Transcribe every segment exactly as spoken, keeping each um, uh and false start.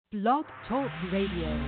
Blog Talk Radio.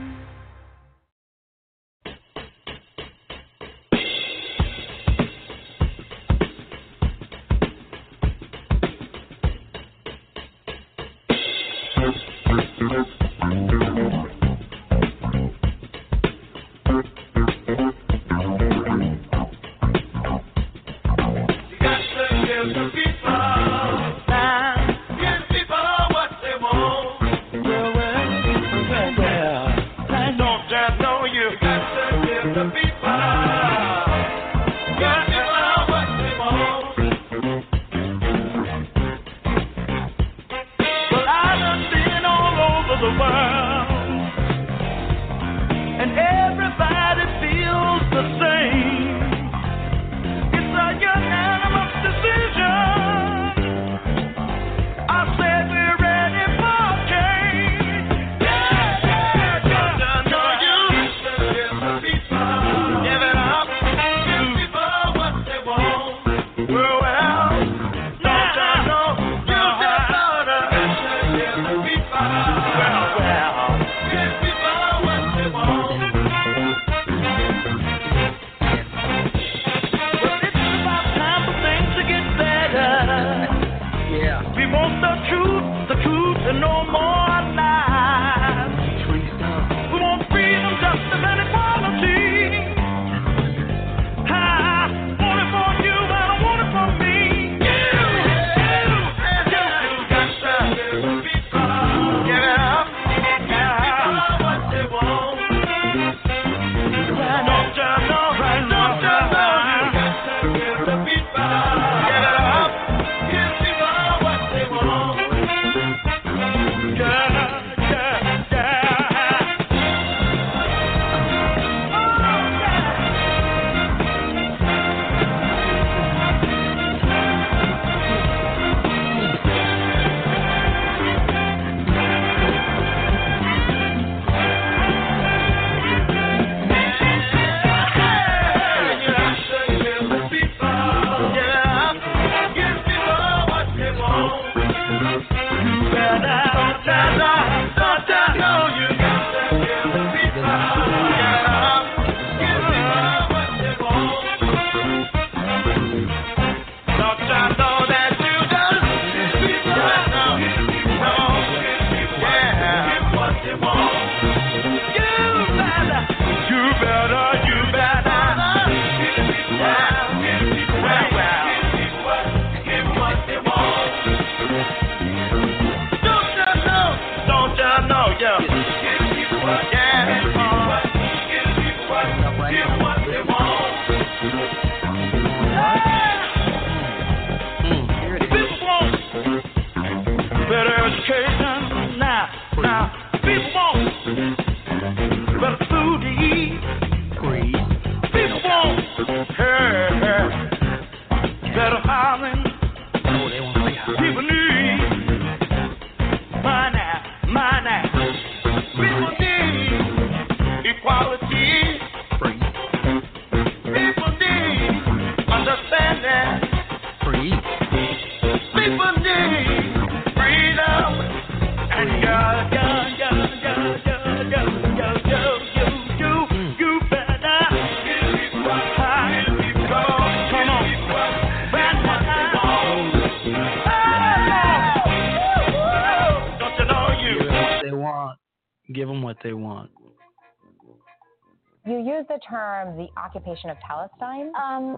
Term the occupation of Palestine? Um,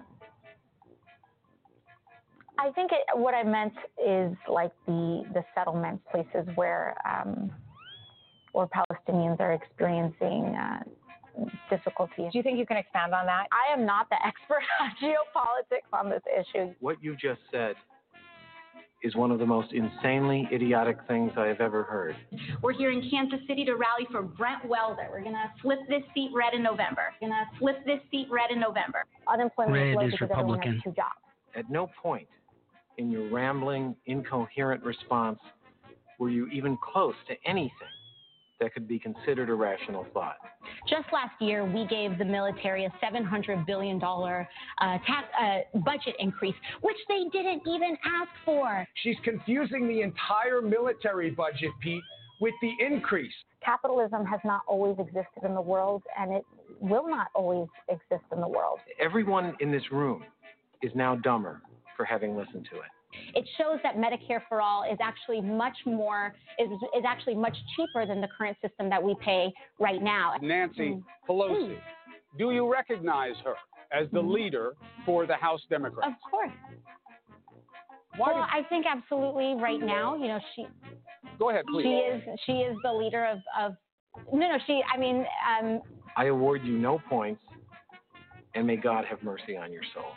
I think it, what I meant is like the the settlements, places where um, where Palestinians are experiencing uh, difficulties. Do you think you can expand on that? I am not the expert on geopolitics on this issue. What you just said is one of the most insanely idiotic things I have ever heard. We're here in Kansas City to rally for Brent Welder. We're going to flip this seat red in November. We're going to flip this seat red in November. Unemployment red is low is because Republican. everyone has two jobs. At no point in your rambling, incoherent response were you even close to anything that could be considered a rational thought. Just last year, we gave the military a seven hundred billion dollars uh, tax, uh, budget increase, which they didn't even ask for. She's confusing the entire military budget, Pete, with the increase. Capitalism has not always existed in the world, and it will not always exist in the world. Everyone in this room is now dumber for having listened to it. It shows that Medicare for All is actually much more, is, is actually much cheaper than the current system that we pay right now. Nancy Mm. Pelosi, Mm. do you recognize her as the Mm. leader for the House Democrats? Of course. Why Well, did- I think absolutely right now, you know, she Go ahead, please. she is she is the leader of, of no, no, she, I mean, um, I award you no points, and may God have mercy on your soul.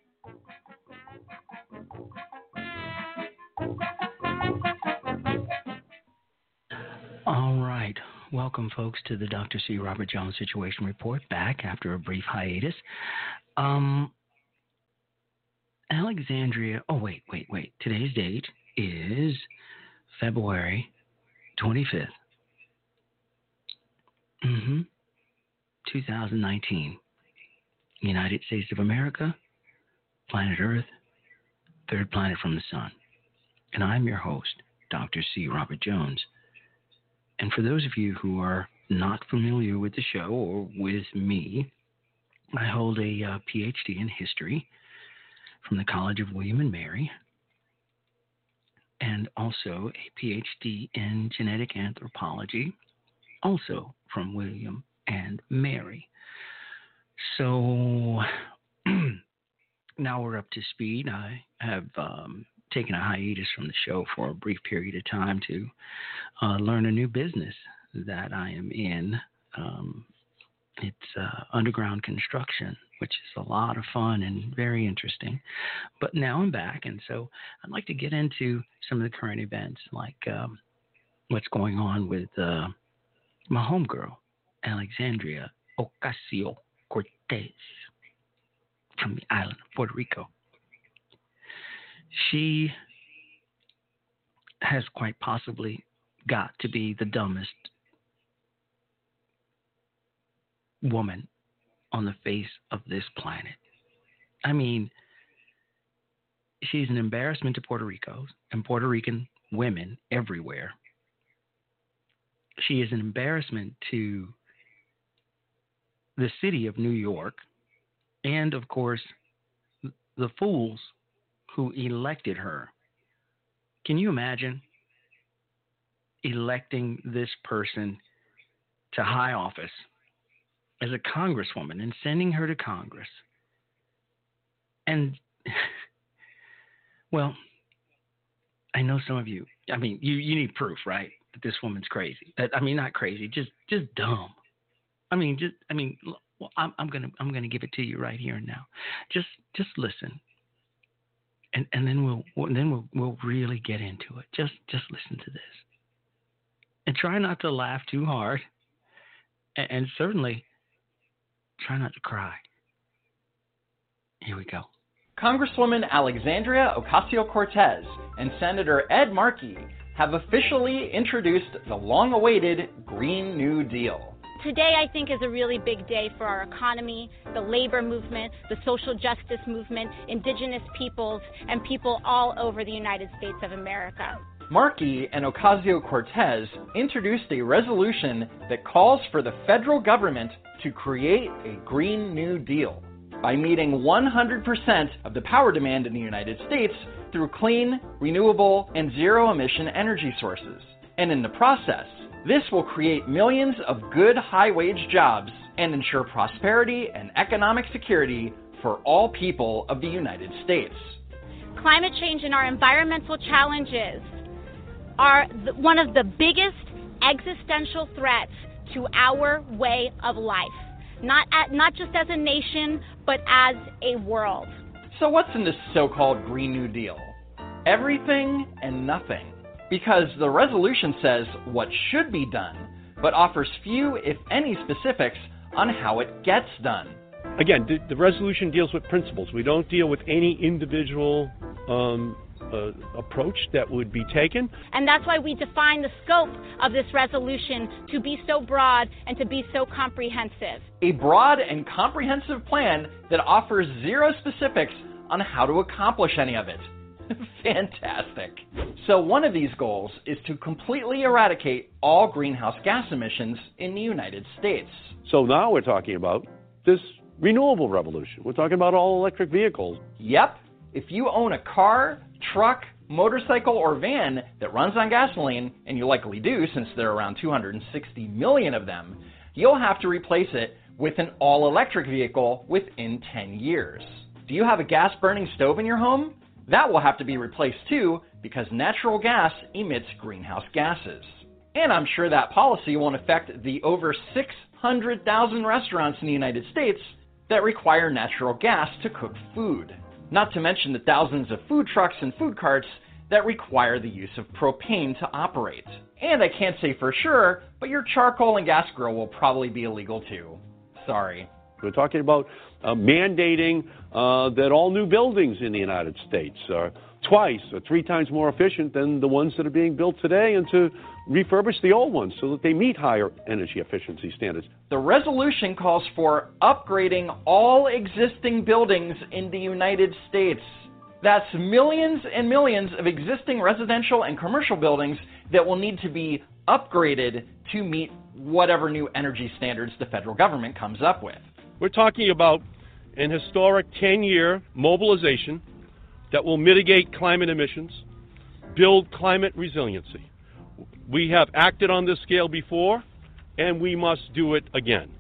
All right. Welcome, folks, to the Doctor C. Robert Jones Situation Report, back after a brief hiatus. Um, Alexandria, oh, wait, wait, wait. Today's date is February twenty-fifth, mm-hmm. two thousand nineteen. United States of America, planet Earth, third planet from the sun. And I'm your host, Doctor C. Robert Jones. And for those of you who are not familiar with the show or with me, I hold a uh, P H D in history from the College of William and Mary, and also a P H D in genetic anthropology, also from William and Mary. So now we're up to speed. I have um, taken a hiatus from the show for a brief period of time to uh, learn a new business that I am in. Um, it's uh, underground construction, which is a lot of fun and very interesting. But now I'm back, and so I'd like to get into some of the current events, like um, what's going on with uh, my homegirl, Alexandria Ocasio-Cortez, from the island of Puerto Rico. She has quite possibly got to be the dumbest woman on the face of this planet. I mean, she's an embarrassment to Puerto Rico and Puerto Rican women everywhere. She is an embarrassment to the city of New York and, of course, the fools who elected her. Can you imagine electing this person to high office as a congresswoman and sending her to Congress? And, well, I know some of you, I mean, you, you need proof, right, that this woman's crazy. I mean, not crazy, just just dumb. I mean, just, I mean, well, I'm, I'm gonna I'm gonna give it to you right here and now. Just just listen. And and then we'll and then we'll we'll really get into it. Just just listen to this, and try not to laugh too hard, and, and certainly try not to cry. Here we go. Congresswoman Alexandria Ocasio-Cortez and Senator Ed Markey have officially introduced the long-awaited Green New Deal. Today, I think, is a really big day for our economy, the labor movement, the social justice movement, indigenous peoples, and people all over the United States of America. Markey and Ocasio-Cortez introduced a resolution that calls for the federal government to create a Green New Deal by meeting one hundred percent of the power demand in the United States through clean, renewable, and zero-emission energy sources. And in the process, this will create millions of good high-wage jobs and ensure prosperity and economic security for all people of the United States. Climate change and our environmental challenges are the, one of the biggest existential threats to our way of life, not, at, not just as a nation, but as a world. So what's in this so-called Green New Deal? Everything and nothing. Because the resolution says what should be done, but offers few, if any, specifics on how it gets done. Again, the, the resolution deals with principles. We don't deal with any individual um, uh, approach that would be taken. And that's why we define the scope of this resolution to be so broad and to be so comprehensive. A broad and comprehensive plan that offers zero specifics on how to accomplish any of it. Fantastic. So one of these goals is to completely eradicate all greenhouse gas emissions in the United States. So now we're talking about this renewable revolution. We're talking about all electric vehicles. Yep. If you own a car, truck, motorcycle, or van that runs on gasoline, and you likely do since there are around two hundred sixty million of them, you'll have to replace it with an all-electric vehicle within ten years. Do you have a gas-burning stove in your home? That will have to be replaced too, because natural gas emits greenhouse gases. And I'm sure that policy won't affect the over six hundred thousand restaurants in the United States that require natural gas to cook food. Not to mention the thousands of food trucks and food carts that require the use of propane to operate. And I can't say for sure, but your charcoal and gas grill will probably be illegal too. Sorry. We're talking about uh, mandating uh, that all new buildings in the United States are twice or three times more efficient than the ones that are being built today, and to refurbish the old ones so that they meet higher energy efficiency standards. The resolution calls for upgrading all existing buildings in the United States. That's millions and millions of existing residential and commercial buildings that will need to be upgraded to meet whatever new energy standards the federal government comes up with. We're talking about an historic ten-year mobilization that will mitigate climate emissions, build climate resiliency. We have acted on this scale before, and we must do it again.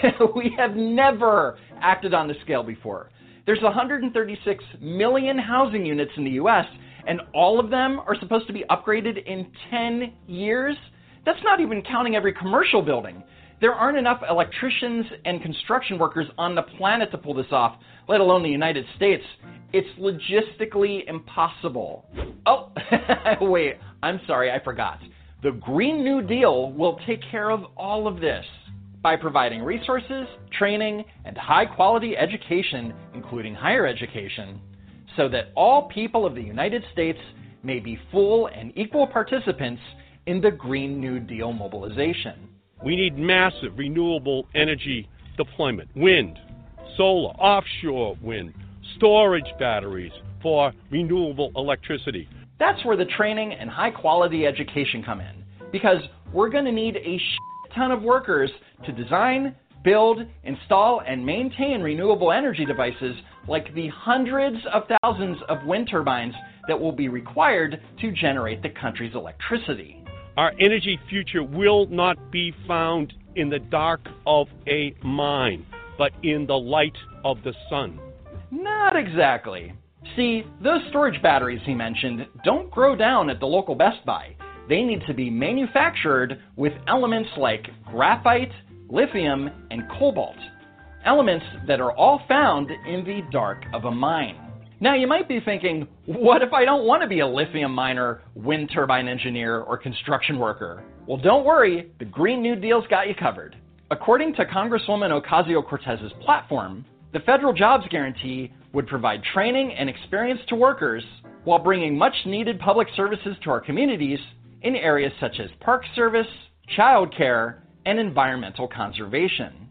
We have never acted on this scale before. There's one hundred thirty-six million housing units in the U S, and all of them are supposed to be upgraded in ten years? That's not even counting every commercial building. There aren't enough electricians and construction workers on the planet to pull this off, let alone the United States. It's logistically impossible. Oh, wait, I'm sorry, I forgot. The Green New Deal will take care of all of this by providing resources, training, and high-quality education, including higher education, so that all people of the United States may be full and equal participants in the Green New Deal mobilization. We need massive renewable energy deployment, wind, solar, offshore wind, storage batteries for renewable electricity. That's where the training and high-quality education come in, because we're going to need a shit ton of workers to design, build, install, and maintain renewable energy devices like the hundreds of thousands of wind turbines that will be required to generate the country's electricity. Our energy future will not be found in the dark of a mine, but in the light of the sun. Not exactly. See, those storage batteries he mentioned don't grow down at the local Best Buy. They need to be manufactured with elements like graphite, lithium, and cobalt. Elements that are all found in the dark of a mine. Now you might be thinking, what if I don't want to be a lithium miner, wind turbine engineer, or construction worker? Well, don't worry, the Green New Deal's got you covered. According to Congresswoman Ocasio-Cortez's platform, the federal jobs guarantee would provide training and experience to workers while bringing much-needed public services to our communities in areas such as park service, child care, and environmental conservation.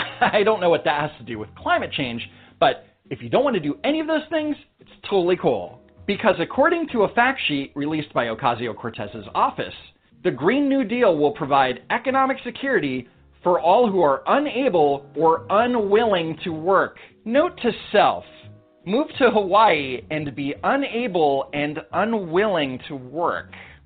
I don't know what that has to do with climate change, but if you don't want to do any of those things, it's totally cool. Because according to a fact sheet released by Ocasio-Cortez's office, the Green New Deal will provide economic security for all who are unable or unwilling to work. Note to self, move to Hawaii and be unable and unwilling to work.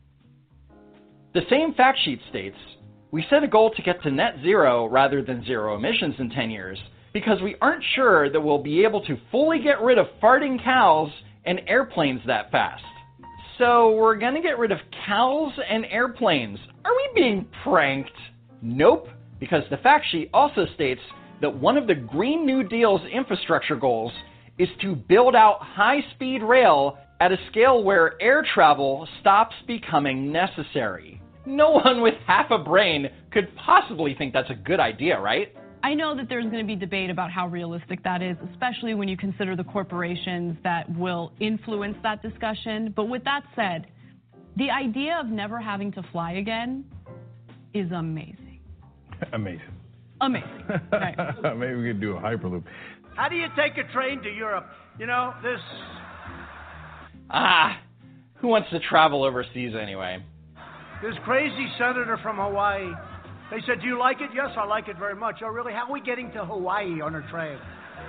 The same fact sheet states, we set a goal to get to net zero rather than zero emissions in ten years because we aren't sure that we'll be able to fully get rid of farting cows and airplanes that fast. So we're gonna get rid of cows and airplanes. Are we being pranked? Nope, because the fact sheet also states that one of the Green New Deal's infrastructure goals is to build out high-speed rail at a scale where air travel stops becoming necessary. No one with half a brain could possibly think that's a good idea, right? I know that there's going to be debate about how realistic that is, especially when you consider the corporations that will influence that discussion. But with that said, the idea of never having to fly again is amazing. Amazing. Amazing. Right. Maybe we could do a Hyperloop. How do you take a train to Europe? You know, this Ah, who wants to travel overseas anyway? This crazy senator from Hawaii. They said, do you like it? Yes, I like it very much. Oh, really? How are we getting to Hawaii on a train?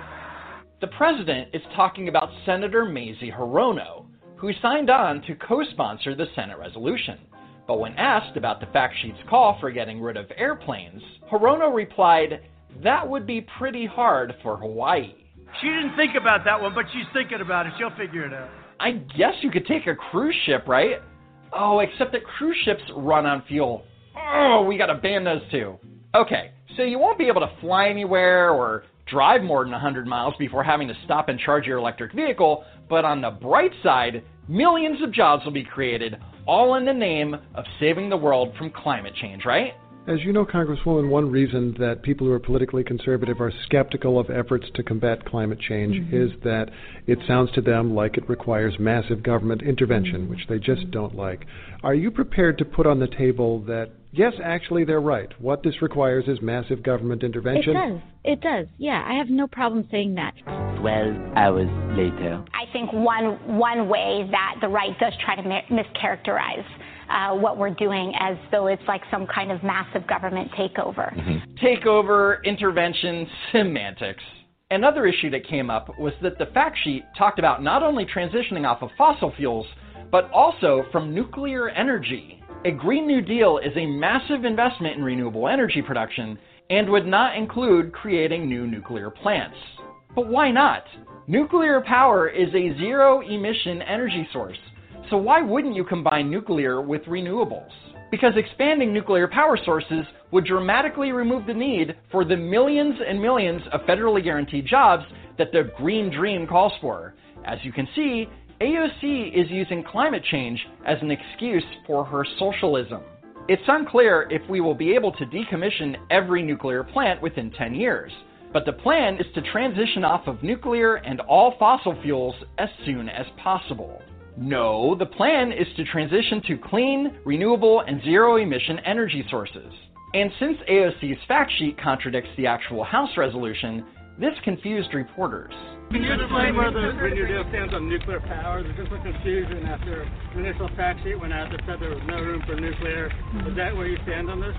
The president is talking about Senator Mazie Hirono, who signed on to co-sponsor the Senate resolution. But when asked about the fact sheet's call for getting rid of airplanes, Hirono replied, that would be pretty hard for Hawaii. She didn't think about that one, but she's thinking about it. She'll figure it out. I guess you could take a cruise ship, right? Oh, except that cruise ships run on fuel. Oh, we gotta ban those too. Okay, so you won't be able to fly anywhere or drive more than one hundred miles before having to stop and charge your electric vehicle, but on the bright side, millions of jobs will be created, all in the name of saving the world from climate change, right? As you know, Congresswoman, one reason that people who are politically conservative are skeptical of efforts to combat climate change mm-hmm. is that it sounds to them like it requires massive government intervention, mm-hmm. which they just don't like. Are you prepared to put on the table that, yes, actually they're right, what this requires is massive government intervention? It does. It does. Yeah, I have no problem saying that. Twelve hours later. I think one one way that the right does try to mi- mischaracterize Uh, what we're doing as though it's like some kind of massive government takeover. Mm-hmm. Takeover, intervention, semantics. Another issue that came up was that the fact sheet talked about not only transitioning off of fossil fuels, but also from nuclear energy. A Green New Deal is a massive investment in renewable energy production and would not include creating new nuclear plants. But why not? Nuclear power is a zero-emission energy source. So why wouldn't you combine nuclear with renewables? Because expanding nuclear power sources would dramatically remove the need for the millions and millions of federally guaranteed jobs that the Green Dream calls for. As you can see, A O C is using climate change as an excuse for her socialism. It's unclear if we will be able to decommission every nuclear plant within ten years, but the plan is to transition off of nuclear and all fossil fuels as soon as possible. No, the plan is to transition to clean, renewable, and zero-emission energy sources. And since A O C's fact sheet contradicts the actual House resolution, this confused reporters. Can you explain where the Green New Deal stands on nuclear power? There's just a confusion after the initial fact sheet went out that said there was no room for nuclear. Is that where you stand on this?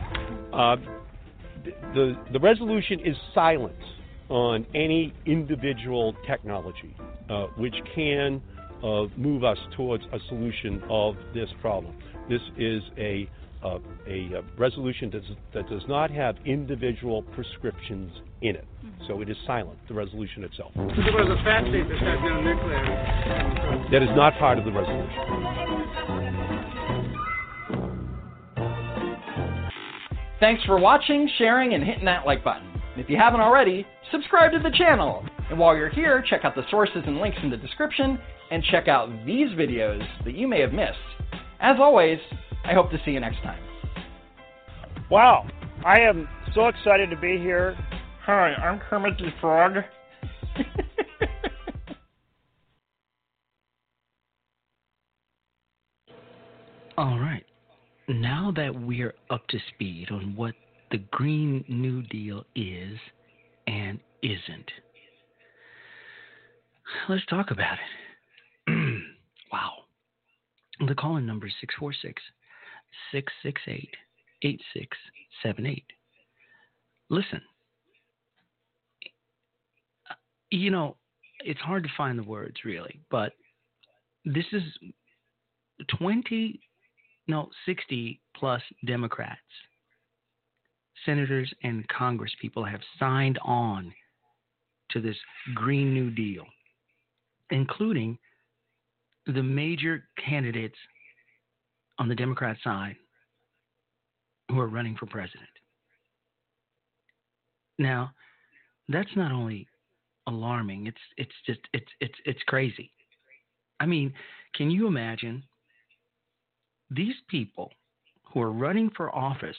Uh, the, the resolution is silent on any individual technology, uh, which can Uh, move us towards a solution of this problem. This is a uh, a uh, resolution that does, that does not have individual prescriptions in it. Mm-hmm. So it is silent, the resolution itself. So there was a fact sheet that said no nuclear. That is not part of the resolution. Thanks for watching, sharing, and hitting that like button. If you haven't already, subscribe to the channel. And while you're here, check out the sources and links in the description, and check out these videos that you may have missed. As always, I hope to see you next time. Wow, I am so excited to be here. Hi, I'm Kermit the Frog. All right, now that we're up to speed on what the Green New Deal is and isn't, let's talk about it. Wow. The call-in number is six four six, six six eight, eight six seven eight. Listen, you know, it's hard to find the words really, but this is twenty, no, sixty plus Democrats, senators and Congress people have signed on to this Green New Deal, including the major candidates on the Democrat side who are running for president. Now, that's not only alarming, it's it's just it's it's it's crazy. I mean, can you imagine these people who are running for office,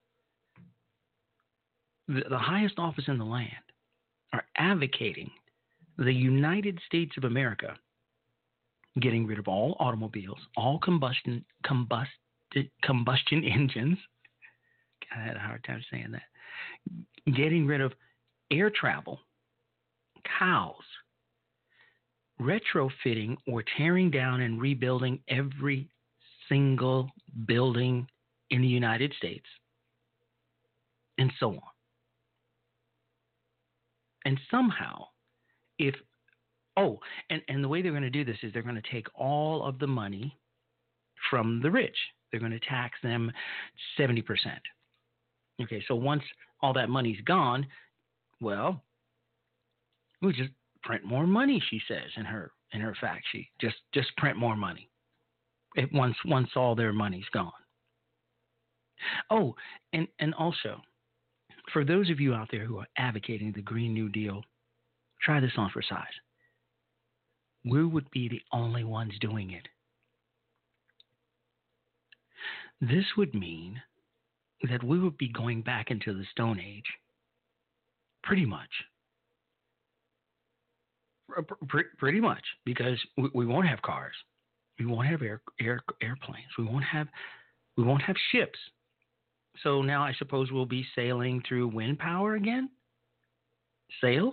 the, the highest office in the land, are advocating the United States of America getting rid of all automobiles, all combustion combust, combustion engines. I had a hard time saying that. Getting rid of air travel, cows, retrofitting or tearing down and rebuilding every single building in the United States, and so on. And somehow, if, oh, and, and the way they're going to do this is they're going to take all of the money from the rich. They're going to tax them seventy percent. Okay, so once all that money's gone, well, we just print more money, she says in her in her fact sheet. Just just print more money. It, once once all their money's gone. Oh, and, and also, for those of you out there who are advocating the Green New Deal, try this on for size. We would be the only ones doing it. This would mean that we would be going back into the Stone Age, pretty much. Pretty much, because we, we won't have cars, we won't have air, air airplanes, we won't have we won't have ships. So now I suppose we'll be sailing through wind power again. Sails,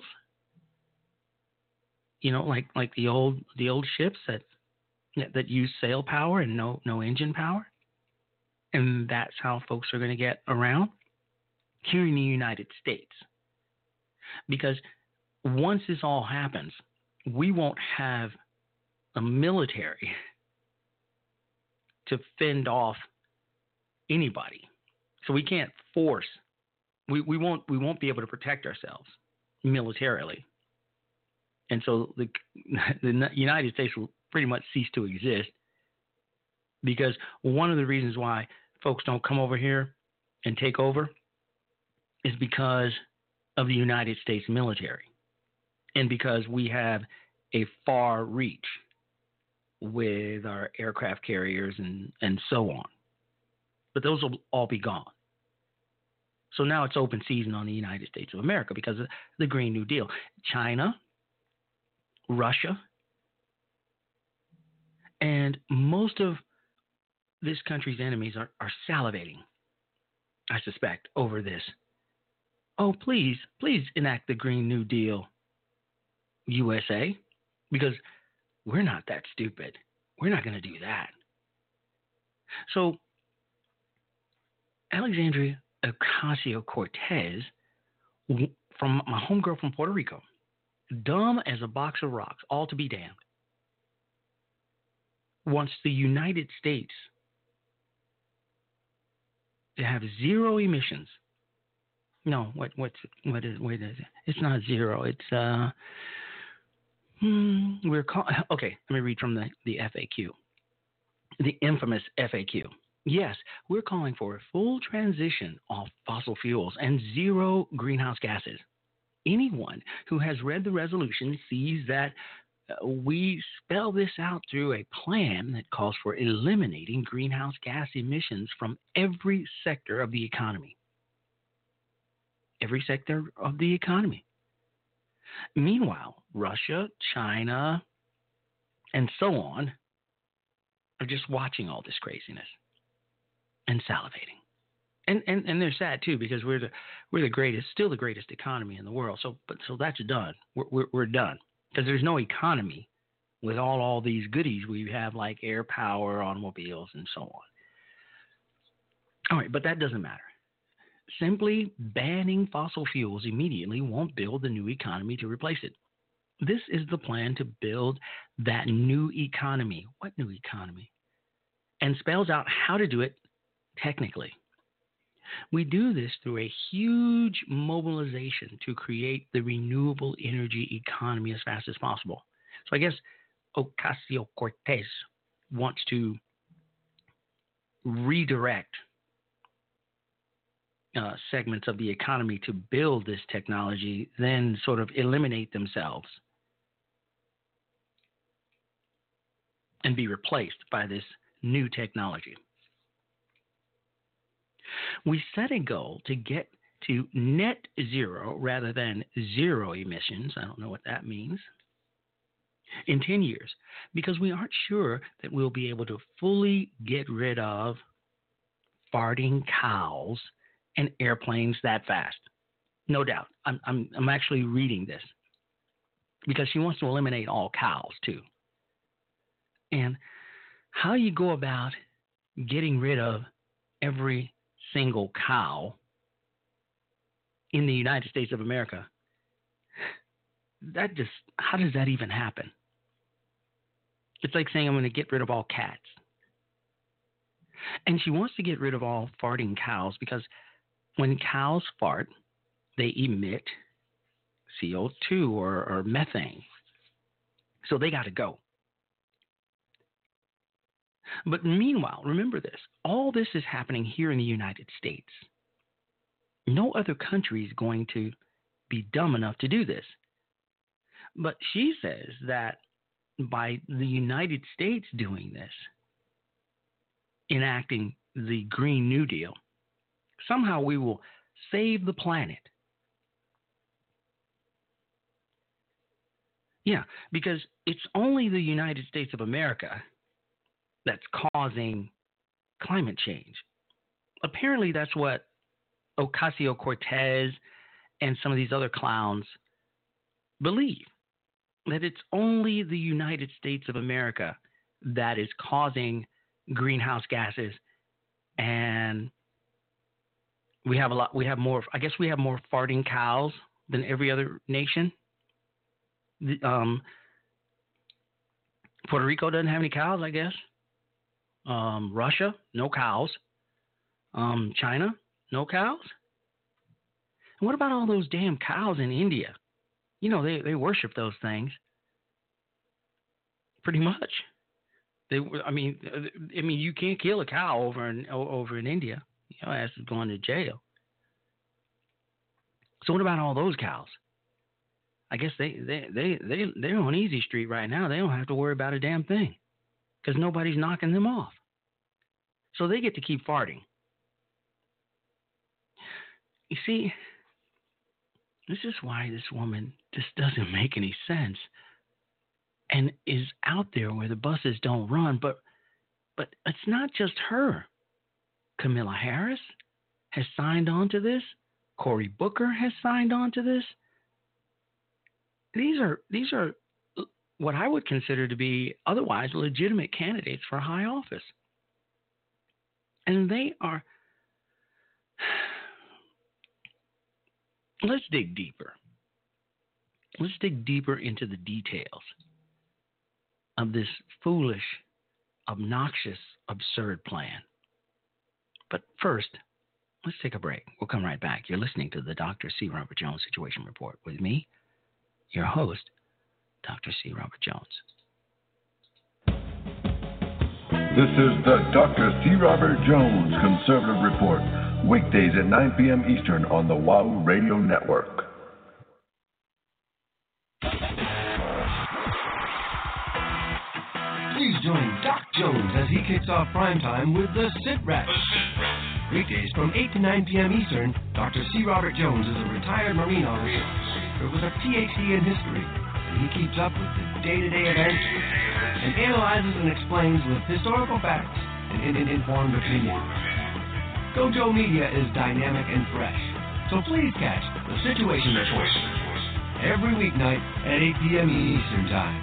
you know, like like the old the old ships that that use sail power and no no engine power, and that's how folks are going to get around here in the United States. Because once this all happens, we won't have a military to fend off anybody. So we can't force. We, we won't we won't be able to protect ourselves militarily. And so the the United States will pretty much cease to exist, because one of the reasons why folks don't come over here and take over is because of the United States military. And because we have a far reach with our aircraft carriers and, and so on. But those will all be gone. So now it's open season on the United States of America because of the Green New Deal. China, Russia, and most of this country's enemies are, are salivating, I suspect, over this. Oh, please, please enact the Green New Deal, U S A, because we're not that stupid. We're not going to do that. So Alexandria Ocasio-Cortez, from my homegirl from Puerto Rico, dumb as a box of rocks, all to be damned, wants the United States to have zero emissions. No, what what's what is wait is it? It's not zero. It's uh hmm, we're call, okay. Let me read from the, the F A Q, the infamous F A Q. Yes, we're calling for a full transition off fossil fuels and zero greenhouse gases. Anyone who has read the resolution sees that uh, we spell this out through a plan that calls for eliminating greenhouse gas emissions from every sector of the economy. Every sector of the economy. Meanwhile, Russia, China, and so on are just watching all this craziness and salivating. And, and and they're sad too, because we're the we're the greatest, still the greatest economy in the world. So but so that's done. We're we're, we're done, because there's no economy with all all these goodies we have, like air power, automobiles, and so on. All right, but that doesn't matter. Simply banning fossil fuels immediately won't build the new economy to replace it. This is the plan to build that new economy. What new economy? And spells out how to do it technically. We do this through a huge mobilization to create the renewable energy economy as fast as possible. So I guess Ocasio-Cortez wants to redirect Uh, segments of the economy to build this technology, then sort of eliminate themselves and be replaced by this new technology. We set a goal to get to net zero rather than zero emissions. I don't know what that means. In ten years, because we aren't sure that we'll be able to fully get rid of farting cows and airplanes that fast. No doubt. I'm, I'm, I'm actually reading this. because she wants to eliminate all cows, too. And how you go about getting rid of every single cow in the United States of America, that just, how does that even happen? It's like saying I'm going to get rid of all cats. And she wants to get rid of all farting cows because when cows fart, they emit C O two or, or methane. So they got to go. But meanwhile, remember this, all this is happening here in the United States. No other country is going to be dumb enough to do this. But she says that by the United States doing this, enacting the Green New Deal, somehow we will save the planet. Yeah, because it's only the United States of America that's causing climate change. Apparently, that's what Ocasio-Cortez and some of these other clowns believe, that it's only the United States of America that is causing greenhouse gases, and we have a lot. We have more. I guess we have more farting cows than every other nation. The, um, Puerto Rico doesn't have any cows, I guess. Um, Russia, no cows. Um, China, no cows. And what about all those damn cows in India? You know, they, they worship those things. Pretty much. They, I mean, I mean, you can't kill a cow over in over in India. Your ass is going to jail. So what about all those cows? I guess they they they they they're on easy street right now. They don't have to worry about a damn thing because nobody's knocking them off. So they get to keep farting. You see, this is why this woman just doesn't make any sense and is out there where the buses don't run. But but it's not just her. Kamala Harris has signed on to this. Cory Booker has signed on to this. These are these are what I would consider to be otherwise legitimate candidates for high office. And they are... Let's dig deeper. Let's dig deeper into the details of this foolish, obnoxious, absurd plan. But first, let's take a break. We'll come right back. You're listening to the Doctor C. Robert Jones Situation Report with me, your host, Doctor C. Robert Jones. This is the Doctor C. Robert Jones Conservative Report, weekdays at nine p.m. Eastern on the Wahoo Radio Network. Please join Doc Jones as he kicks off primetime with the Sit Rep. Weekdays from eight to nine p.m. Eastern, Doctor C. Robert Jones is a retired Marine officer with a P H D in history, and he keeps up with the day-to-day events and analyzes and explains with historical facts and in an informed opinion. Gojo Media is dynamic and fresh, so please catch the Situation Report every weeknight at eight p.m. Eastern Time.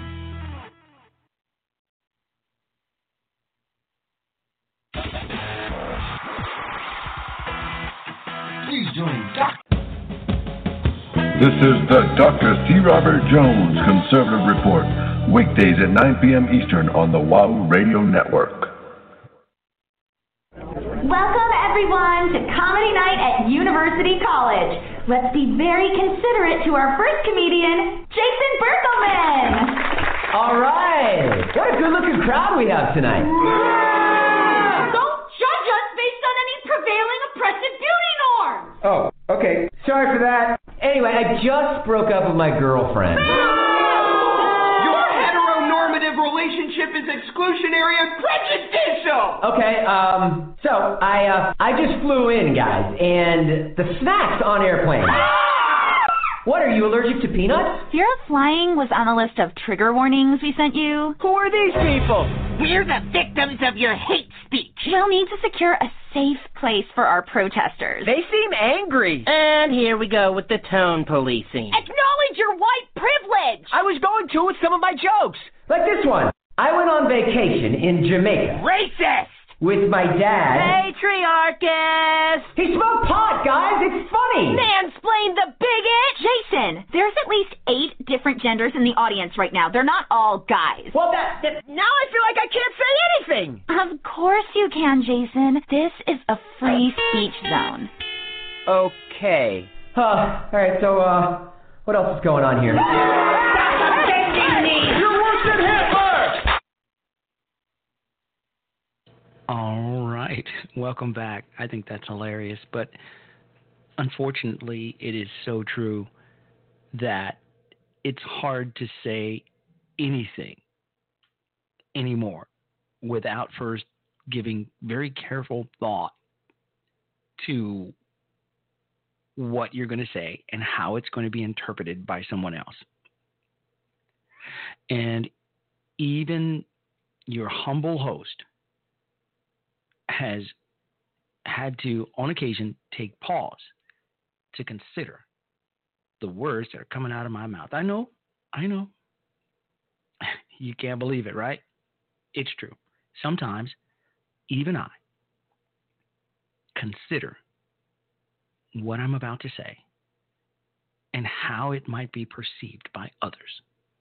Please join Doc. This is the Doctor C. Robert Jones Conservative Report, weekdays at nine p.m. Eastern on the Wahoo Radio Network. Welcome, everyone, to Comedy Night at University College. Let's be very considerate to our first comedian, Jason Berkelman. All right. What a good-looking crowd we have tonight. Don't judge us based on any prevailing oppressive beauty norms. Oh, okay. Sorry for that. Anyway, I just broke up with my girlfriend. Your heteronormative relationship is exclusionary and prejudicial. Okay, um, so I uh, I just flew in, guys, and the snacks on airplanes. What, are you allergic to peanuts? Fear of flying was on the list of trigger warnings we sent you. Who are these people? We're the victims of your hate speech. We'll need to secure a safe place for our protesters. They seem angry. And here we go with the tone policing. Acknowledge your white privilege! I was going to with some of my jokes. Like this one. I went on vacation in Jamaica. Racist! With my dad. Patriarchist! He smoked pot, guys! It's funny! Mansplain the bigot! Jason, there's at least eight different genders in the audience right now. They're not all guys. Well, that, that now I feel like I can't say anything! Of course you can, Jason. This is a free speech zone. Okay. Uh, alright, so, uh, what else is going on here? You're worse than Hitler! All right. Welcome back. I think that's hilarious, but unfortunately, it is so true that it's hard to say anything anymore without first giving very careful thought to what you're going to say and how it's going to be interpreted by someone else. And even your humble host has had to, on occasion, take pause to consider the words that are coming out of my mouth. I know, I know. You can't believe it, right? It's true. Sometimes, even I consider what I'm about to say and how it might be perceived by others.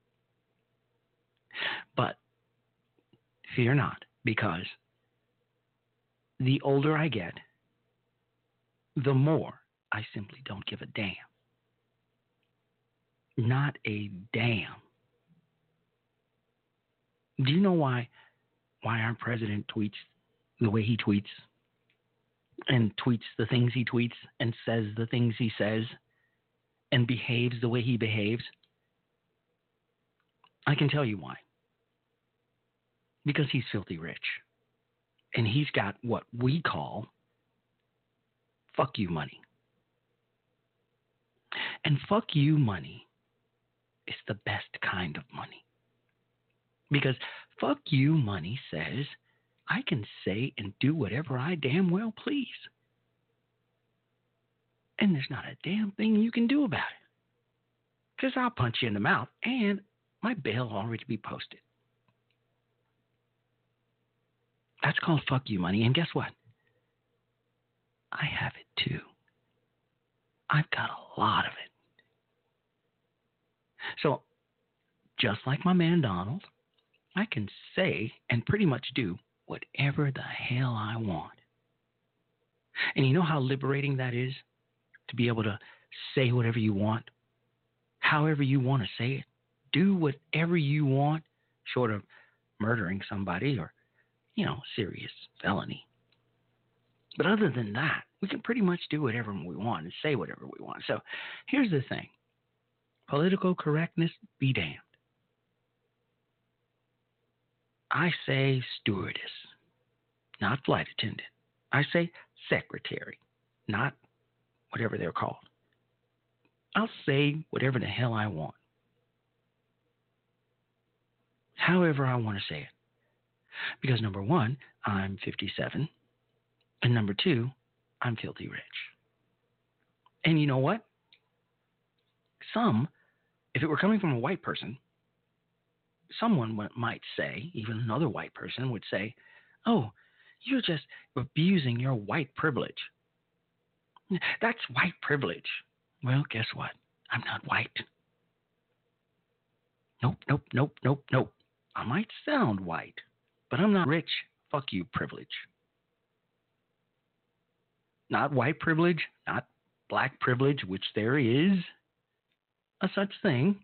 But fear not, because the older I get, the more I simply don't give a damn. Not a damn. Do you know why why our president tweets the way he tweets and tweets the things he tweets and says the things he says and behaves the way he behaves? I can tell you why. Because he's filthy rich. And he's got what we call fuck you money. And fuck you money is the best kind of money. Because fuck you money says I can say and do whatever I damn well please. And there's not a damn thing you can do about it. Because I'll punch you in the mouth and my bail will already be posted. That's called fuck you money. And guess what? I have it too. I've got a lot of it. So, just like my man Donald, I can say and pretty much do whatever the hell I want. And you know how liberating that is? To be able to say whatever you want, however you want to say it, do whatever you want, short of murdering somebody or, you know, serious felony. But other than that, we can pretty much do whatever we want and say whatever we want. So here's the thing. Political correctness, be damned. I say stewardess, not flight attendant. I say secretary, not whatever they're called. I'll say whatever the hell I want. However I want to say it. Because number one, I'm fifty-seven. And number two, I'm filthy rich. And you know what? Some, if it were coming from a white person, someone might say, even another white person would say, oh, you're just abusing your white privilege. That's white privilege. Well, guess what? I'm not white. Nope, nope, nope, nope, nope. I might sound white, but I'm not rich. Fuck you, privilege. Not white privilege, not black privilege, which there is a such thing.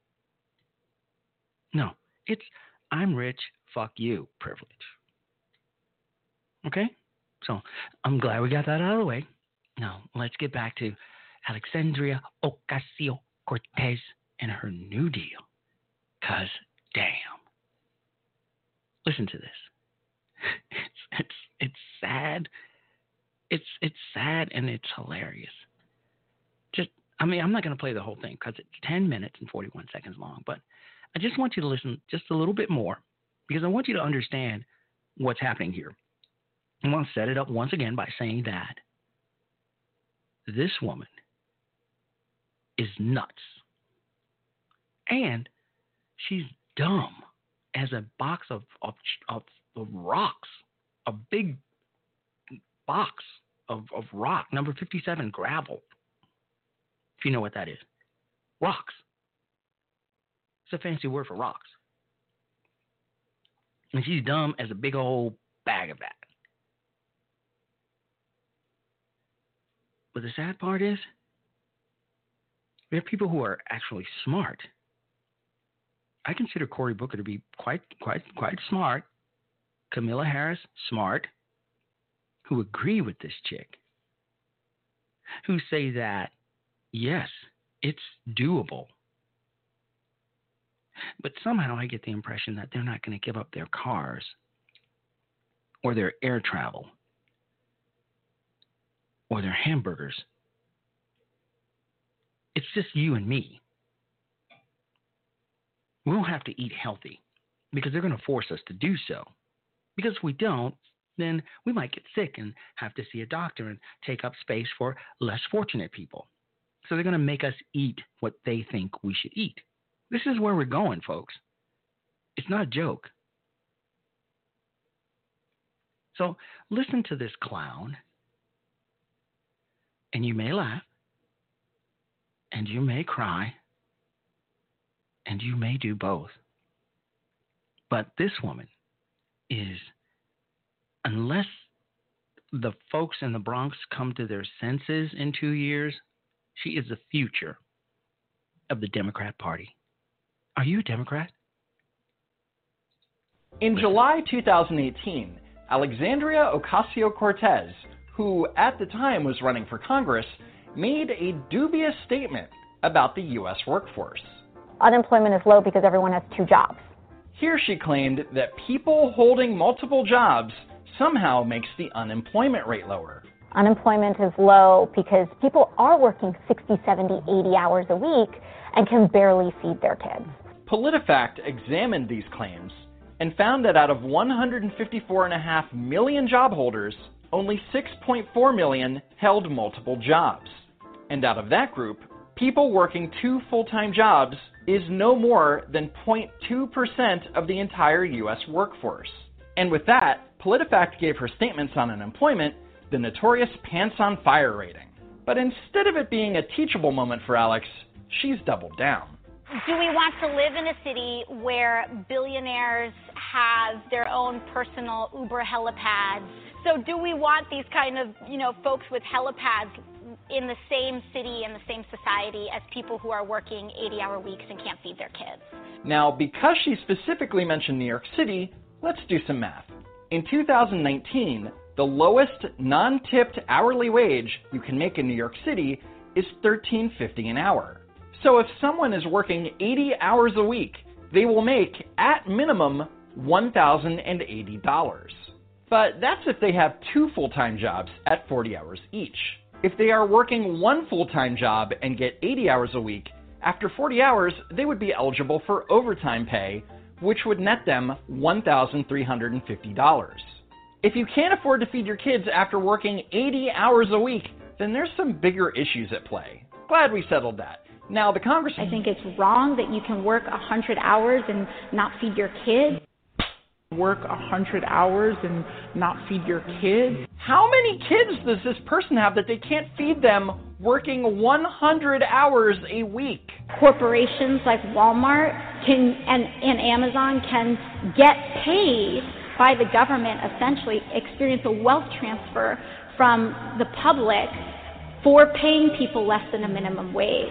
No, it's I'm rich, fuck you, privilege. Okay? So I'm glad we got that out of the way. Now, let's get back to Alexandria Ocasio-Cortez and her New Deal. Because, damn. Listen to this. It's, it's, it's sad. It's, it's sad and it's hilarious. Just I mean, I'm not going to play the whole thing because it's ten minutes and forty-one seconds long, but I just want you to listen just a little bit more because I want you to understand what's happening here. I want to set it up once again by saying that this woman is nuts. And she's dumb as a box of, of, of, of rocks, a big box of, of rock, number fifty-seven, gravel, if you know what that is. Rocks. It's a fancy word for rocks. And she's dumb as a big old bag of that. But the sad part is, there are people who are actually smart. I consider Cory Booker to be quite, quite, quite smart. Kamala Harris, smart. Who agree with this chick. Who say that, yes, it's doable. But somehow I get the impression that they're not going to give up their cars or their air travel or their hamburgers. It's just you and me. We'll have to eat healthy because they're going to force us to do so. Because if we don't, then we might get sick and have to see a doctor and take up space for less fortunate people. So they're going to make us eat what they think we should eat. This is where we're going, folks. It's not a joke. So listen to this clown, and you may laugh, and you may cry, and you may do both. But this woman is, unless the folks in the Bronx come to their senses in two years, she is the future of the Democrat Party. Are you a Democrat? In July two thousand eighteen, Alexandria Ocasio-Cortez, who at the time was running for Congress, made a dubious statement about the U S workforce. Unemployment is low because everyone has two jobs. Here she claimed that people holding multiple jobs somehow makes the unemployment rate lower. Unemployment is low because people are working sixty, seventy, eighty hours a week and can barely feed their kids. PolitiFact examined these claims and found that out of one hundred fifty-four point five million job holders, only six point four million held multiple jobs. And out of that group, people working two full-time jobs is no more than zero point two percent of the entire U S workforce. And with that, PolitiFact gave her statements on unemployment the notorious pants on fire rating. But instead of it being a teachable moment for Alex, she's doubled down. Do we want to live in a city where billionaires have their own personal Uber helipads? So do we want these kind of, you know, folks with helipads in the same city and the same society as people who are working eighty-hour weeks and can't feed their kids? Now, because she specifically mentioned New York City, let's do some math. In two thousand nineteen, the lowest non-tipped hourly wage you can make in New York City is thirteen fifty an hour. So if someone is working eighty hours a week, they will make, at minimum, one thousand eighty dollars. But that's if they have two full-time jobs at forty hours each. If they are working one full-time job and get eighty hours a week, after forty hours, they would be eligible for overtime pay, which would net them one thousand three hundred fifty dollars. If you can't afford to feed your kids after working eighty hours a week, then there's some bigger issues at play. Glad we settled that. Now, the Congress... I think it's wrong that you can work one hundred hours and not feed your kids. Work one hundred hours and not feed your kids? How many kids does this person have that they can't feed them working one hundred hours a week? Corporations like Walmart can and, and Amazon can get paid by the government, essentially experience a wealth transfer from the public for paying people less than a minimum wage.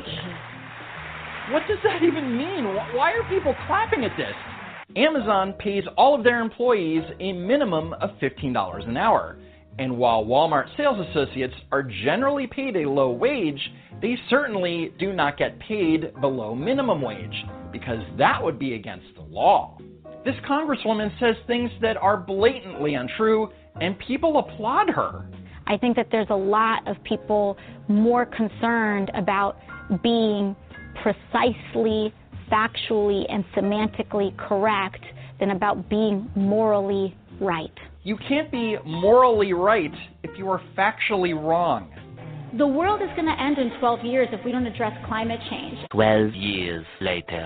What does that even mean? Why are people clapping at this? Amazon pays all of their employees a minimum of fifteen dollars an hour. And while Walmart sales associates are generally paid a low wage, they certainly do not get paid below minimum wage, because that would be against the law. This congresswoman says things that are blatantly untrue, and people applaud her. I think that there's a lot of people more concerned about being precisely, factually, and semantically correct than about being morally right. You can't be morally right if you are factually wrong. The world is going to end in twelve years if we don't address climate change. twelve years later.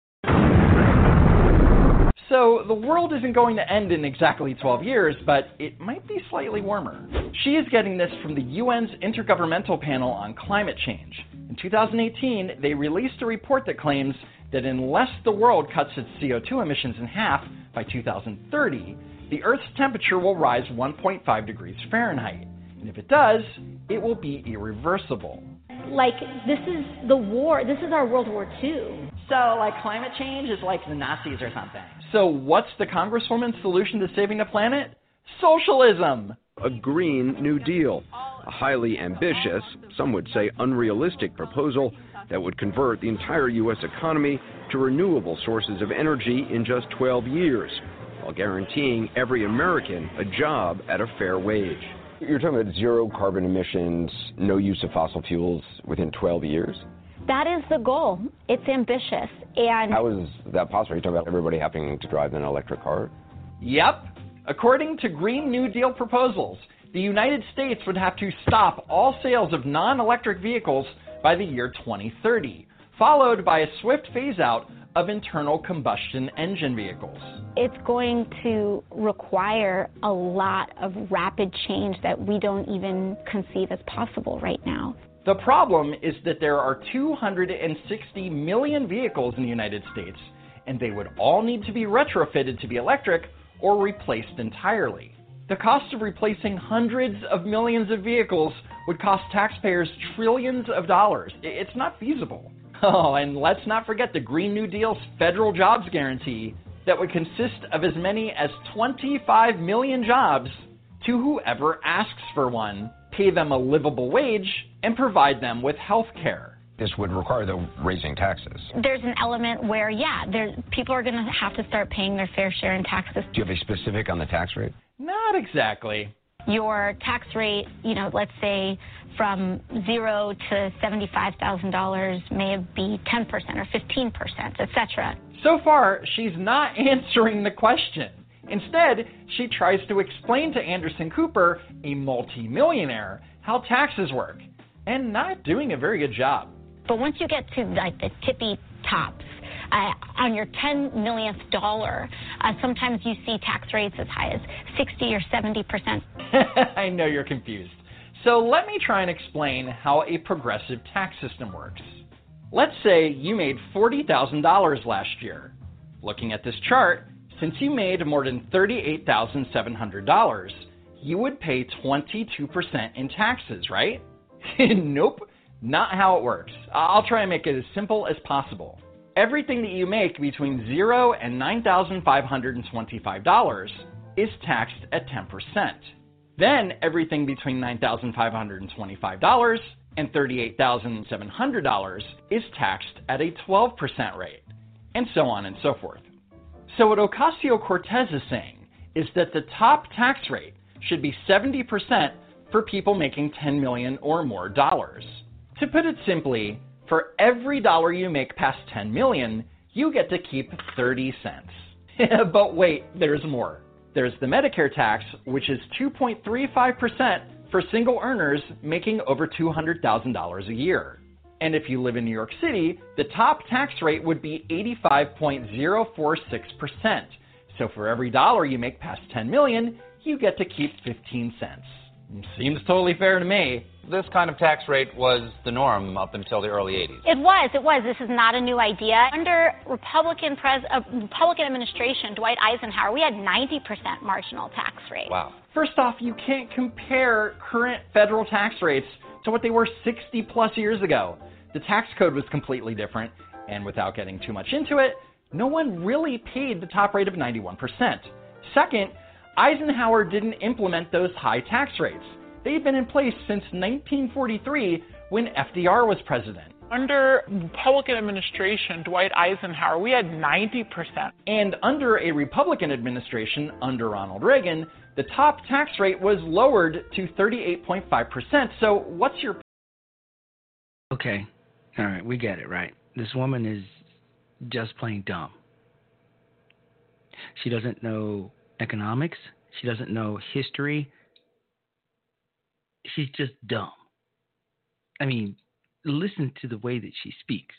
So the world isn't going to end in exactly twelve years, but it might be slightly warmer. She is getting this from the U N's Intergovernmental Panel on Climate Change. In two thousand eighteen, they released a report that claims that unless the world cuts its C O two emissions in half by two thousand thirty, the Earth's temperature will rise one point five degrees Fahrenheit. And if it does, it will be irreversible. Like, this is the war, this is our World War Two. So, like, climate change is like the Nazis or something. So what's the Congresswoman's solution to saving the planet? Socialism! A Green New Deal, a highly ambitious, some would say unrealistic proposal that would convert the entire U S economy to renewable sources of energy in just twelve years, while guaranteeing every American a job at a fair wage. You're talking about zero carbon emissions, no use of fossil fuels within twelve years? That is the goal. It's ambitious. And how is that possible? Are you talking about everybody having to drive an electric car? Yep. According to Green New Deal proposals, the United States would have to stop all sales of non-electric vehicles by the year twenty thirty, followed by a swift phase-out of internal combustion engine vehicles. It's going to require a lot of rapid change that we don't even conceive as possible right now. The problem is that there are two hundred sixty million vehicles in the United States, and they would all need to be retrofitted to be electric or replaced entirely. The cost of replacing hundreds of millions of vehicles would cost taxpayers trillions of dollars. It's not feasible. Oh, and let's not forget the Green New Deal's federal jobs guarantee that would consist of as many as twenty-five million jobs to whoever asks for one, pay them a livable wage, and provide them with health care. This would require the raising taxes. There's an element where, yeah, there, people are going to have to start paying their fair share in taxes. Do you have a specific on the tax rate? Not exactly. Your tax rate, you know, let's say from zero to seventy-five thousand dollars may be ten percent or fifteen percent, et cetera. So far, she's not answering the question. Instead, she tries to explain to Anderson Cooper, a multi-millionaire, how taxes work, and not doing a very good job. But once you get to like the tippy tops, uh, on your ten millionth dollar, uh, sometimes you see tax rates as high as sixty or seventy percent. I know you're confused. So let me try and explain how a progressive tax system works. Let's say you made forty thousand dollars last year. Looking at this chart, since you made more than thirty-eight thousand seven hundred dollars, you would pay twenty-two percent in taxes, right? Nope, not how it works. I'll try and make it as simple as possible. Everything that you make between zero and nine thousand five hundred twenty-five dollars is taxed at ten percent. Then everything between nine thousand five hundred twenty-five dollars and thirty-eight thousand seven hundred dollars is taxed at a twelve percent rate, and so on and so forth. So what Ocasio-Cortez is saying is that the top tax rate should be seventy percent for people making ten million dollars or more dollars. To put it simply, for every dollar you make past ten million dollars, you get to keep thirty cents. But wait, there's more. There's the Medicare tax, which is two point three five percent for single earners making over two hundred thousand dollars a year. And if you live in New York City, the top tax rate would be eighty-five point zero four six percent. So for every dollar you make past ten million dollars, you get to keep fifteen cents. Seems totally fair to me. This kind of tax rate was the norm up until the early eighties. It was, it was. This is not a new idea. Under Republican pres uh, Republican administration, Dwight Eisenhower, we had ninety percent marginal tax rate. Wow. First off, you can't compare current federal tax rates to what they were sixty plus years ago. The tax code was completely different, and without getting too much into it, no one really paid the top rate of ninety-one percent. Second, Eisenhower didn't implement those high tax rates. They've been in place since nineteen forty-three when F D R was president. Under Republican administration, Dwight Eisenhower, we had ninety percent. And under a Republican administration, under Ronald Reagan, the top tax rate was lowered to thirty-eight point five percent. So what's your... Okay, All right, we get it, right? This woman is just plain dumb. She doesn't know economics. She doesn't know history. She's just dumb. I mean, listen to the way that she speaks.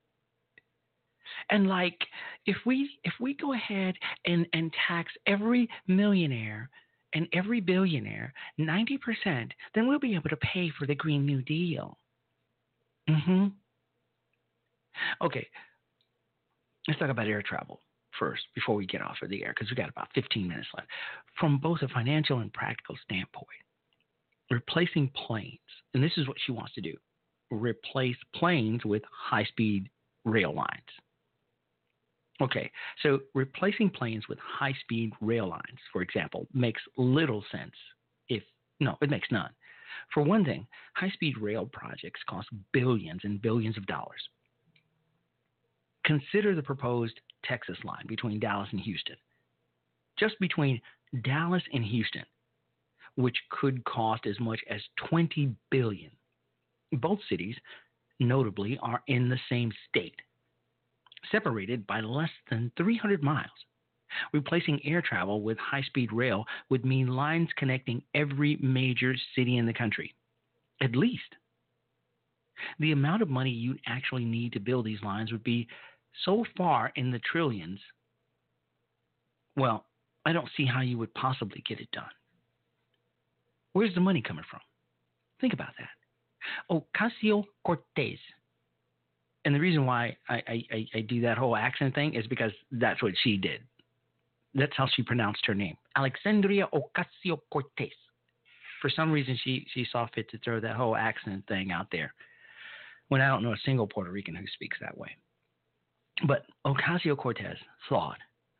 And like, if we if we go ahead and, and tax every millionaire and every billionaire ninety percent, then we'll be able to pay for the Green New Deal. Mm-hmm. Okay, let's talk about air travel first before we get off of the air, because we got about fifteen minutes left. From both a financial and practical standpoint, replacing planes, and this is what she wants to do, replace planes with high-speed rail lines. Okay, so replacing planes with high-speed rail lines, for example, makes little sense. If no, it makes none. For one thing, high-speed rail projects cost billions and billions of dollars. Consider the proposed Texas line between Dallas and Houston. Just between Dallas and Houston, which could cost as much as twenty billion dollars. Both cities, notably, are in the same state, separated by less than three hundred miles. Replacing air travel with high-speed rail would mean lines connecting every major city in the country, at least. The amount of money you'd actually need to build these lines would be so far in the trillions, well, I don't see how you would possibly get it done. Where's the money coming from? Think about that. Ocasio-Cortez. And the reason why I, I, I do that whole accent thing is because that's what she did. That's how she pronounced her name. Alexandria Ocasio-Cortez. For some reason, she, she saw fit to throw that whole accent thing out there, when I don't know a single Puerto Rican who speaks that way. But Ocasio-Cortez thought,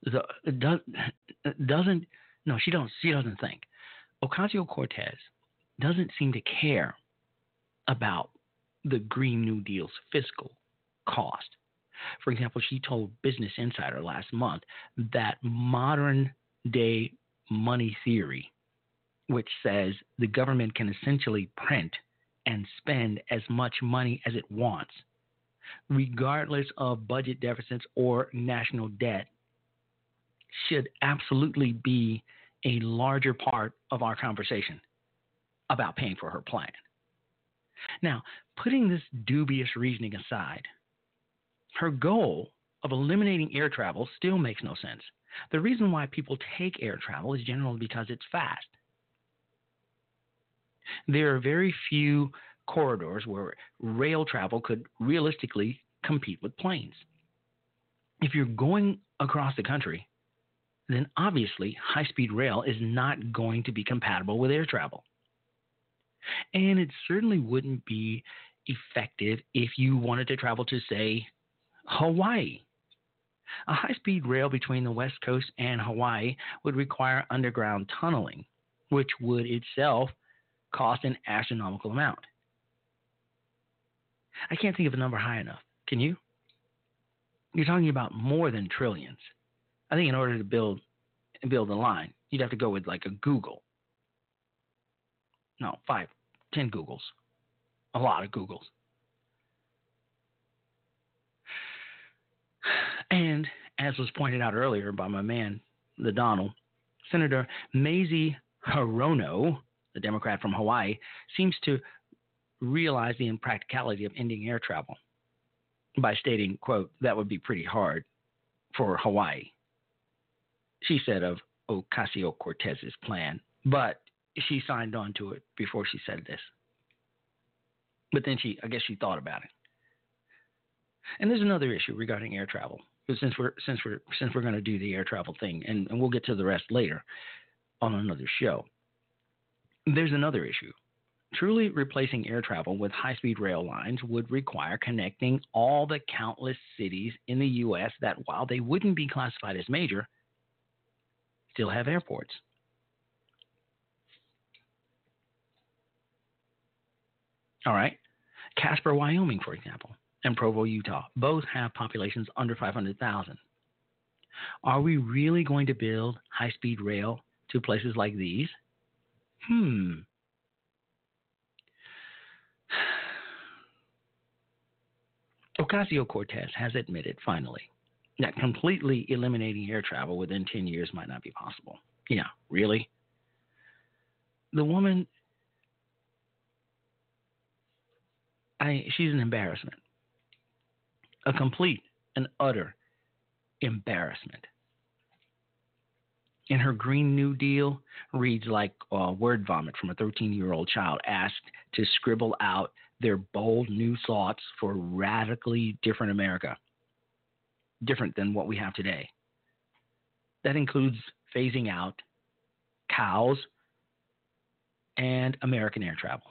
doesn't, no, she, don't, she doesn't think. Ocasio-Cortez doesn't seem to care about the Green New Deal's fiscal cost. For example, she told Business Insider last month that modern day money theory, which says the government can essentially print and spend as much money as it wants, regardless of budget deficits or national debt, should absolutely be a larger part of our conversation about paying for her plan. Now, putting this dubious reasoning aside, her goal of eliminating air travel still makes no sense. The reason why people take air travel is generally because it's fast. There are very few corridors where rail travel could realistically compete with planes. If you're going across the country, then obviously high-speed rail is not going to be compatible with air travel. And it certainly wouldn't be effective if you wanted to travel to, say, Hawaii. A high-speed rail between the West Coast and Hawaii would require underground tunneling, which would itself cost an astronomical amount. I can't think of a number high enough. Can you? You're talking about more than trillions. I think in order to build build a line, you'd have to go with like a Google. No, five, ten Googles. A lot of Googles. And as was pointed out earlier by my man, the Donald, Senator Mazie Hirono, the Democrat from Hawaii, seems to realize the impracticality of ending air travel by stating, quote, that would be pretty hard for Hawaii. She said of Ocasio-Cortez's plan, but she signed on to it before she said this. But then she, I guess she thought about it. And there's another issue regarding air travel. Since we're since we're since we're going to do the air travel thing, and, and we'll get to the rest later on another show. There's another issue. Truly replacing air travel with high-speed rail lines would require connecting all the countless cities in the U S that, while they wouldn't be classified as major, still have airports. All right. Casper, Wyoming, for example, and Provo, Utah, both have populations under five hundred thousand. Are we really going to build high-speed rail to places like these? Hmm. Ocasio-Cortez has admitted, finally, that completely eliminating air travel within ten years might not be possible. Yeah, really? The woman, I, she's an embarrassment. A complete and utter embarrassment. And her Green New Deal reads like uh, word vomit from a thirteen-year-old child asked to scribble out their bold new thoughts for a radically different America, different than what we have today. That includes phasing out cows and American air travel.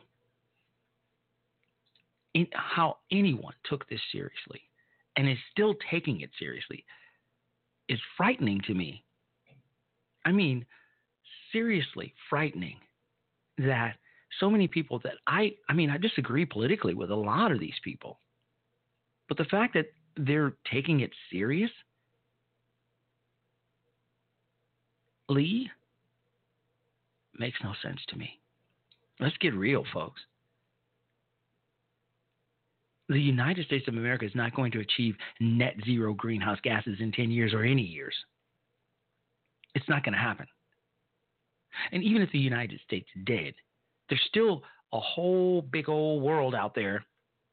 In how anyone took this seriously and is still taking it seriously is frightening to me. I mean, seriously frightening that so many people that I, I mean, I disagree politically with a lot of these people. But the fact that they're taking it serious, Lee, makes no sense to me. Let's get real, folks. The United States of America is not going to achieve net zero greenhouse gases in ten years or any years. It's not going to happen. And even if the United States did, there's still a whole big old world out there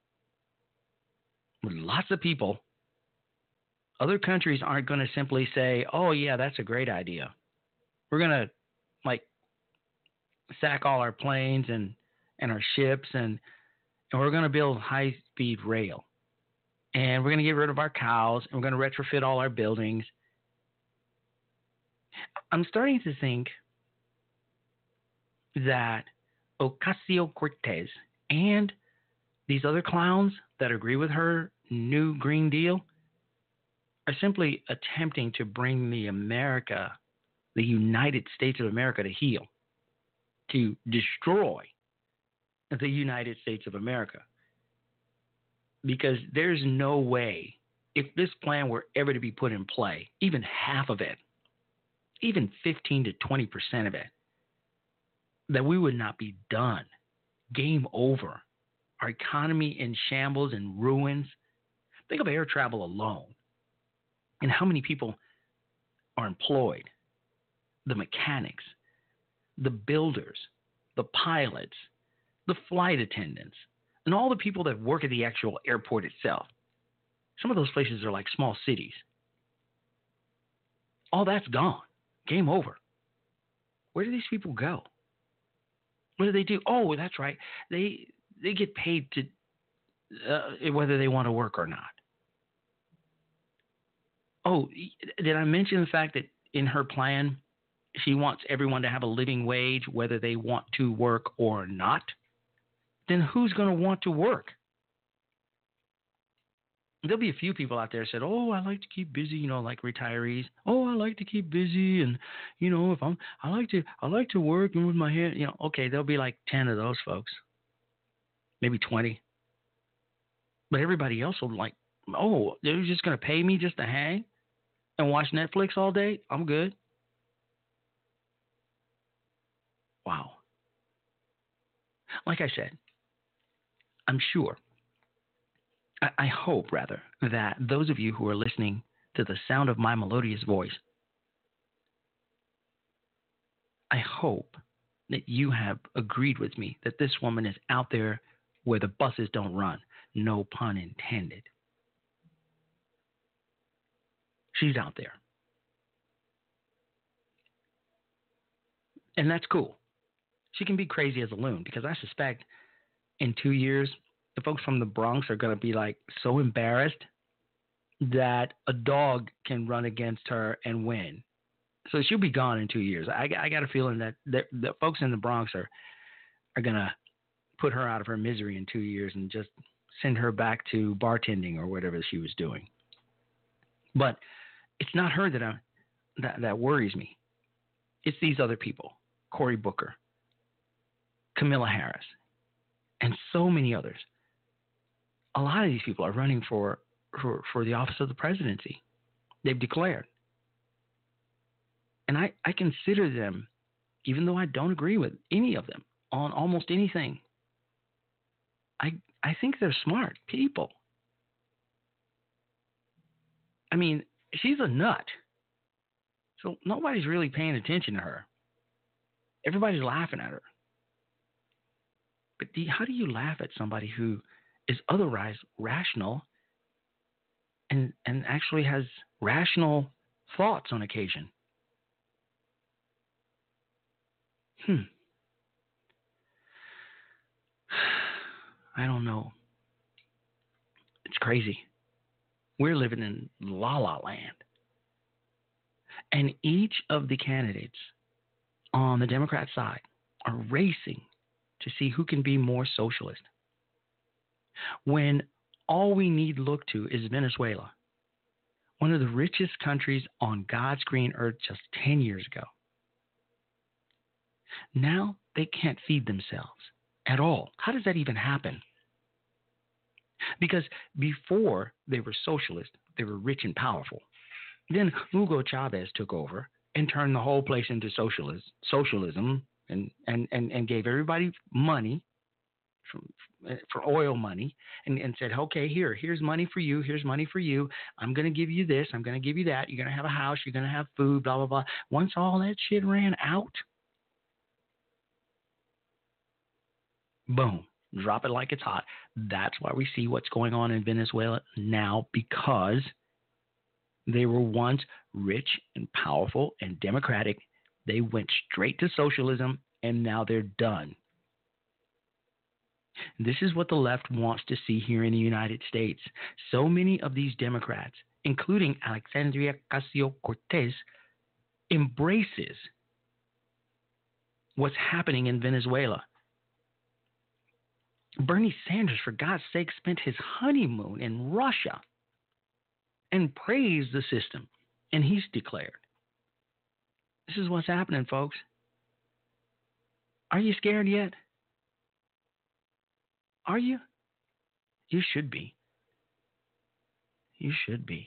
with lots of people. Other countries aren't going to simply say, oh, yeah, that's a great idea. We're going to, like, sack all our planes and, and our ships, and, and we're going to build high-speed rail. And we're going to get rid of our cows, and we're going to retrofit all our buildings. I'm starting to think that Ocasio-Cortez and these other clowns that agree with her new Green Deal are simply attempting to bring the America, the United States of America, to heel, to destroy the United States of America. Because there's no way, if this plan were ever to be put in play, even half of it, even fifteen to twenty percent of it, that we would not be done. Game over. Our economy in shambles and ruins. Think of air travel alone and how many people are employed. The mechanics, the builders, the pilots, the flight attendants, and all the people that work at the actual airport itself. Some of those places are like small cities. All that's gone. Game over. Where do these people go? What do they do? Oh, that's right. They they get paid to uh, whether they want to work or not. Oh, did I mention the fact that in her plan, she wants everyone to have a living wage whether they want to work or not? Then who's going to want to work? There'll be a few people out there that said, oh, I like to keep busy, you know, like retirees. Oh, I like to keep busy. And, you know, if I'm, I like to, I like to work and with my hand, you know, okay, there'll be like ten of those folks, maybe twenty. But everybody else will like, oh, they're just going to pay me just to hang and watch Netflix all day? I'm good. Wow. Like I said, I'm sure, I, I hope rather, that those of you who are listening to the sound of my melodious voice, I hope that you have agreed with me that this woman is out there where the buses don't run. No pun intended. She's out there. And that's cool. She can be crazy as a loon, because I suspect in two years, the folks from the Bronx are going to be like so embarrassed that a dog can run against her and win. So she'll be gone in two years. I, I got a feeling that the, the folks in the Bronx are are going to put her out of her misery in two years and just send her back to bartending or whatever she was doing. But it's not her that I, that, that worries me. It's these other people, Cory Booker, Kamala Harris, and so many others. A lot of these people are running for, for, for the office of the presidency. They've declared. And I, I consider them, even though I don't agree with any of them on almost anything, I I think they're smart people. I mean, she's a nut. So nobody's really paying attention to her. Everybody's laughing at her. But the, how do you laugh at somebody who is otherwise rational and and actually has rational thoughts on occasion? Hmm. I don't know. It's crazy. We're living in la la land. And each of the candidates on the Democrat side are racing to see who can be more socialist. When all we need look to is Venezuela, one of the richest countries on God's green earth just ten years ago. Now they can't feed themselves at all. How does that even happen? Because before they were socialist, they were rich and powerful. Then Hugo Chavez took over and turned the whole place into socialist, socialism and, and, and, and gave everybody money from, for oil money and, and said, okay, here, here's money for you. Here's money for you. I'm going to give you this. I'm going to give you that. You're going to have a house. You're going to have food, blah, blah, blah. Once all that shit ran out, boom, drop it like it's hot. That's why we see what's going on in Venezuela now, because they were once rich and powerful and democratic. They went straight to socialism, and now they're done. This is what the left wants to see here in the United States. So many of these Democrats, including Alexandria Ocasio-Cortez, embraces what's happening in Venezuela. Bernie Sanders, for God's sake, spent his honeymoon in Russia and praised the system, and he's declared. This is what's happening, folks. Are you scared yet? Are you? You should be. You should be.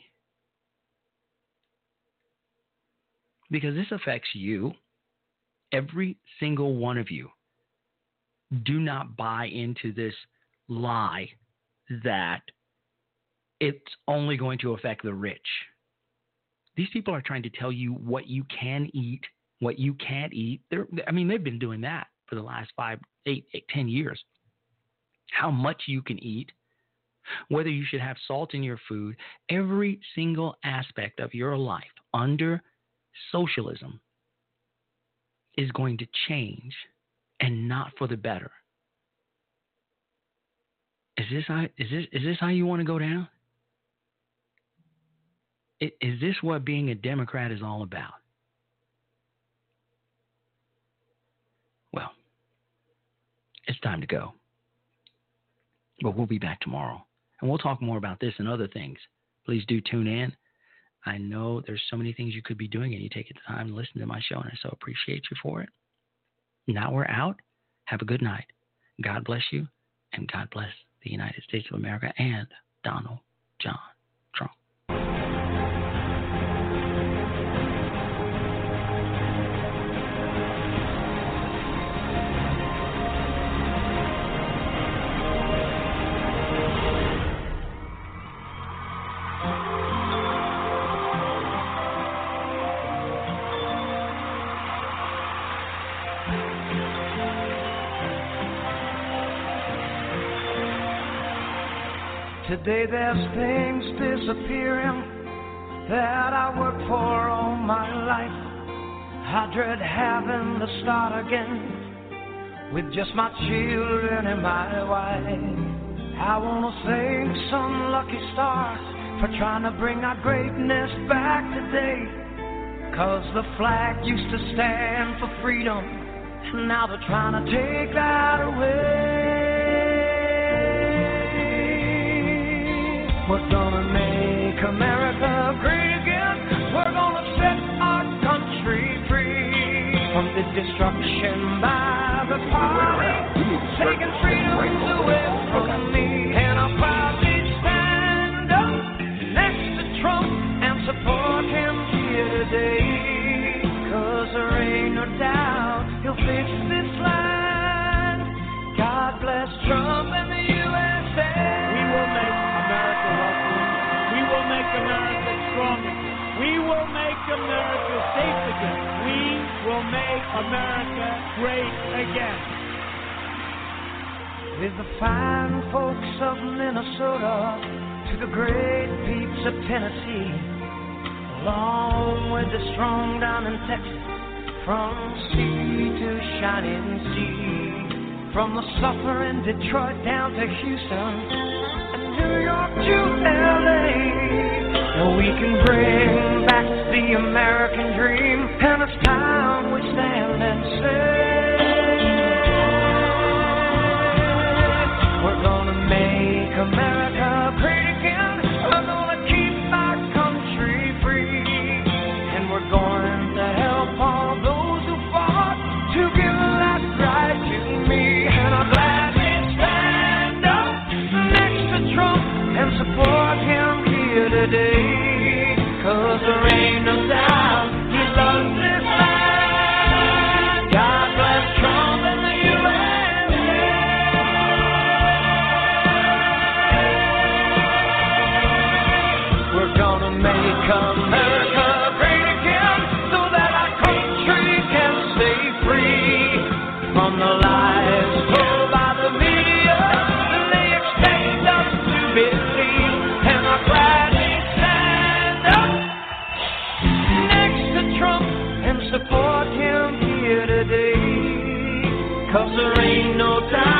Because this affects you, every single one of you. Do not buy into this lie that it's only going to affect the rich. These people are trying to tell you what you can eat, what you can't eat. They're, I mean, they've been doing that for the last five, eight, eight, ten years. How much you can eat, whether you should have salt in your food, every single aspect of your life under socialism is going to change, and not for the better. Is this how, is this, is this how you want to go down? Is this what being a Democrat is all about? Well, it's time to go. But we'll be back tomorrow, and we'll talk more about this and other things. Please do tune in. I know there's so many things you could be doing, and you take the time to listen to my show, and I so appreciate you for it. Now we're out. Have a good night. God bless you, and God bless the United States of America and Donald John Trump. Today there's things disappearing that I worked for all my life. I dread having to start again with just my children and my wife. I want to thank some lucky stars for trying to bring our greatness back today. Cause the flag used to stand for freedom, and now they're trying to take that away. We're gonna make America great again. We're gonna set our country free from the destruction by the party, taking freedom away from me. And I'll proudly stand up next to Trump and support him here today. Cause there ain't no doubt he'll fix this land. God bless Trump and the U S A. We will make America wealthy. We will make America strong. will make America great again. With the fine folks of Minnesota to the great peeps of Tennessee, along with the strong down in Texas, from sea to shining sea, from the suffering Detroit down to Houston, and New York to L A. Now we can bring back the American dream, and it's time we stand and say, we're gonna make America great again. We're gonna keep our country free, and we're going to help all those who fought to give a last right to me. And I'm glad we stand up next to Trump and support him here today, 'cause there ain't no doubt he loves this land. God bless Trump and the U S A. We're gonna make America great again so that our country can stay free from the lies told by the media that they expect us to believe. And I'm glad we stand up next to Trump and support him here today, 'cause there ain't no doubt